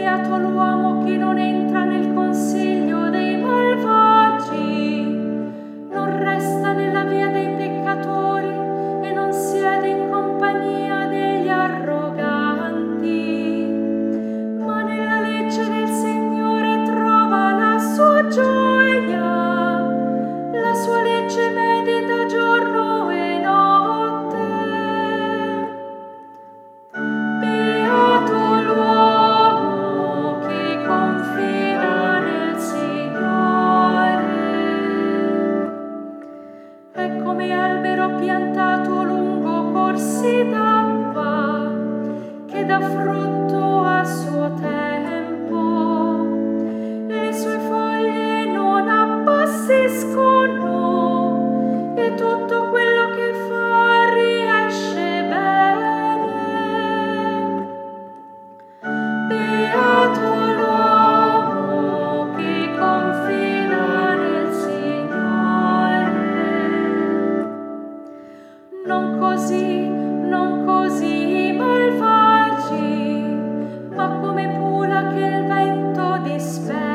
beato l'uomo che non entra nel consiglio dei malvagi, non resta nella via dei peccatori e non siede in compagnia degli arroganti, ma nella legge del Signore trova la sua gioia, la sua legge medita giorno e notte. Beato l'uomo che confida nel Signore. È come albero piantato lungo corsi d'acqua, che dà frutto a suo tempo. Le sue foglie non appassiscono e tutto quello che fa riesce bene. Beato l'uomo che confida nel Signore. Non così i malvagi, ma come pula che il vento disperde.